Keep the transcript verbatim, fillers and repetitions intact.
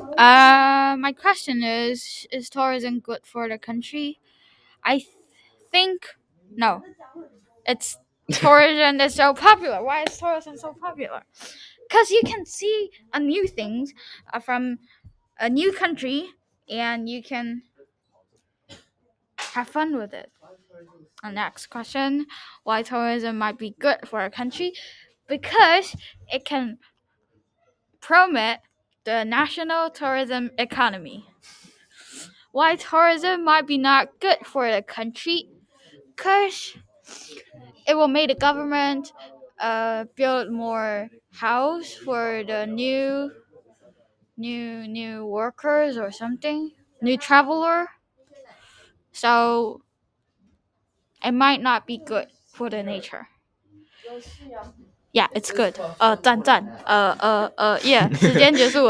Uh, my question is: Is tourism good for the country? I th- think no. It's tourism is so popular. Why is tourism so popular? Because you can see a new things uh, from a new country, and you can have fun with it. The next question: Why tourism might be good for a country? Because it can promote the national tourism economy. Why tourism might be not good for the country? Because it will make the government uh, build more house for the new new new workers or something, new traveler. So it might not be good for the nature. Yeah, it's good. 呃，赞赞。呃呃呃，yeah，时间结束了。